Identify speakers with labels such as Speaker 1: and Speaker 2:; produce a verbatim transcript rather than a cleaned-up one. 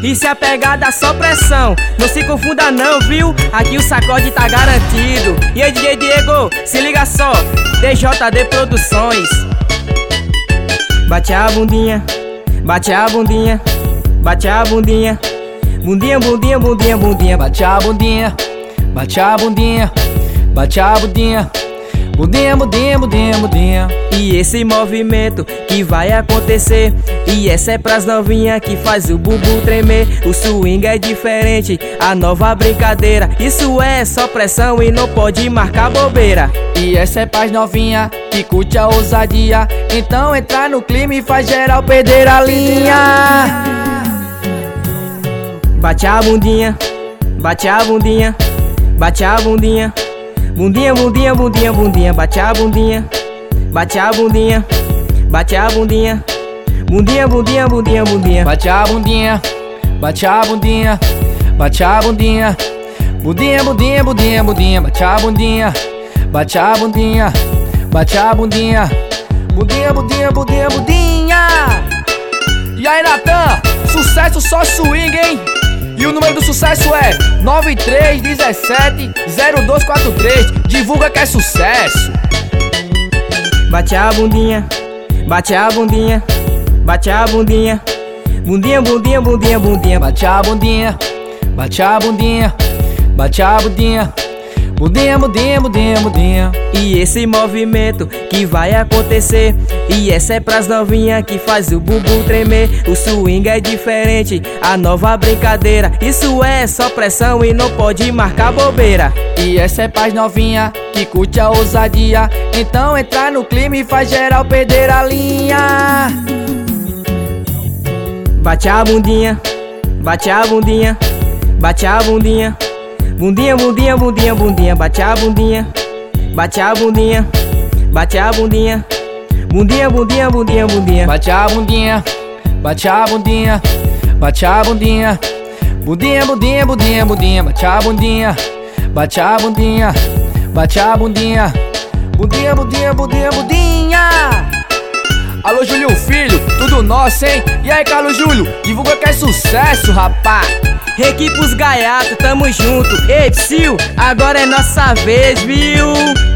Speaker 1: Isso é a pegada, só pressão. Não se confunda não, viu? Aqui o sacode tá garantido. E aí, D J Diego, se liga só, D J D Produções. Bate a bundinha, bate a bundinha, bate a bundinha. Bundinha, bundinha, bundinha, bundinha.
Speaker 2: Bate a bundinha, bate a bundinha, bate a bundinha. Bundinha, bundinha, bundinha, bundinha.
Speaker 1: E esse movimento que vai acontecer, e essa é pras novinha que faz o bumbum tremer. O swing é diferente, a nova brincadeira. Isso é só pressão e não pode marcar bobeira.
Speaker 2: E essa é pras novinha que curte a ousadia. Então entra no clima e faz geral perder a linha.
Speaker 1: Bate a bundinha, bate a bundinha, bate a bundinha. Bundinha, bundinha, bundinha, bundinha. Bate a bundinha, bate a bundinha, bate a bundinha. Bundinha, bundinha, bundinha, bundinha.
Speaker 2: Bate a bundinha, bate a bundinha, bate a bundinha. Bundinha, bundinha, bundinha, bundinha. Bate a bundinha, bate a bundinha, bate a bundinha. Bundinha, bundinha, bundinha, bundinha. E aí, Natan, sucesso só swing, hein? E o número do sucesso é nove três um sete zero dois quatro três. Divulga que é sucesso.
Speaker 1: Bate a bundinha, bate a bundinha, bate a bundinha. Bundinha, bundinha, bundinha, bundinha.
Speaker 2: Bate a bundinha, bate a bundinha, bate a bundinha. Bundinha, bundinha, bundinha, bundinha.
Speaker 1: E esse movimento que vai acontecer, e essa é pras novinha que faz o bumbum tremer. O swing é diferente, a nova brincadeira. Isso é só pressão e não pode marcar bobeira.
Speaker 2: E essa é pras novinha que curte a ousadia. Então entra no clima e faz geral perder a linha.
Speaker 1: Bate a bundinha, bate a bundinha, bate a bundinha. Bundinha, bundinha, bundinha, bundinha. Bate a bundinha, bate a bundinha, bate a bundinha. Bundinha, bundinha, bundinha, bundinha.
Speaker 2: Bate a bundinha, bate a bundinha, bate a bundinha. Bundinha, bundinha, bundinha, bundinha. Bate a bundinha, bate a bundinha, bate a bundinha. Bundinha, bundinha, bundinha, bundinha. Alô, Júlio Filho, tudo nosso, hein? E aí, Carlos Júlio, divulga que é sucesso, rapá.
Speaker 1: Equipes Gaiato, tamo junto. Ei, Psyu, agora é nossa vez, viu?